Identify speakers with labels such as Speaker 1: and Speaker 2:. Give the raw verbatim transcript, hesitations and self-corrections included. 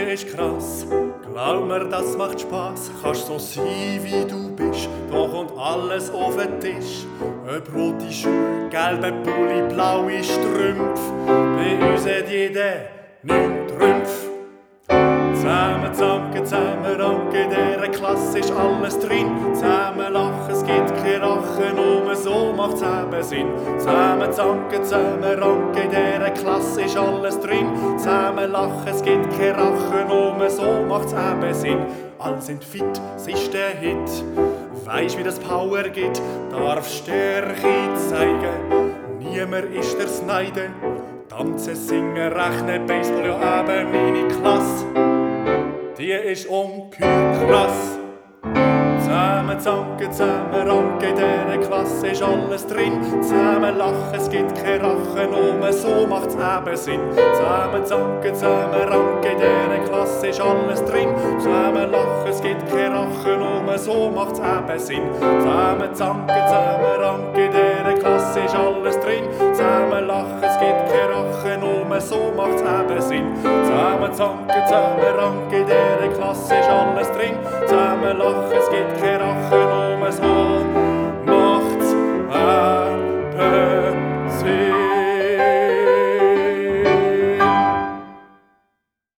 Speaker 1: ist krass, glaub mir, das macht Spass. Kannst so sein, wie du bist, da kommt alles auf den Tisch. Ob rote Schuhe, gelbe Pulli, blaue Strümpfe, bei uns hat jeder neun Trümpfe. Zusammen zanken, zusammen ranken, in dieser Klasse ist alles drin. Zusammen lachen, es gibt kein Rachen, nur so macht's eben Sinn. Zusammen zanken, zusammen ranken, in dieser Klasse ist alles drin. Zusammen lachen, es gibt kein Rachen, nur so macht's eben Sinn. Alle sind fit, es ist der Hit. Weisst, wie das Power geht, darfst Stärke zeigen. Niemand ist der Sneide. Tanzen, singen, rechnen, Baseball, ja eben meine Klasse. Die ist ungeheuer krass. Zusammen zanken, zusammen ranken, in dieser Klasse ist alles drin. Zusammen lachen, es gibt kein Rachen, nur so macht's eben Sinn. Zusammen zanken, zusammen ranken, in dieser Klasse ist alles drin. Zusammen lachen, es gibt kein Rachen, nur so macht's eben Sinn. Zusammen zanken, zusammen ranken, in dieser Klasse ist alles drin. Zusammen lachen, es gibt kein Rachen, nur so macht's eben Sinn. Zusammen zanken, zusammen ranken, in dieser Klasse ist alles drin. Zusammen lachen,